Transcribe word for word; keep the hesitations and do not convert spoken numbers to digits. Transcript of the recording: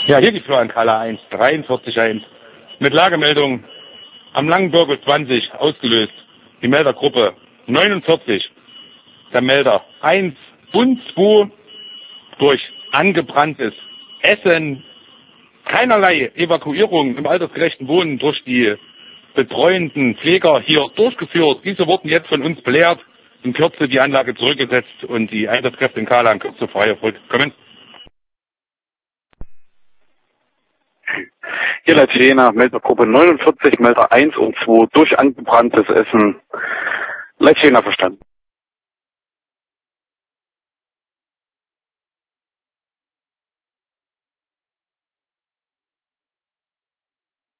Ja, hier die Florian Kala eins, dreiundvierzig eins. Mit Lagemeldung am Langenbürger zwanzig ausgelöst. Die Meldergruppe neunundvierzig. Der Melder eins und zwei durch angebranntes Essen. Keinerlei Evakuierung im altersgerechten Wohnen durch die betreuenden Pfleger hier durchgeführt. Diese wurden jetzt von uns belehrt, in Kürze die Anlage zurückgesetzt und die Einsatzkräfte in Kala in Kürze frei kommen. Hier Leitl Jena, Meldergruppe neunundvierzig, Melder eins und zwei durch angebranntes Essen. Leitl Jena verstanden.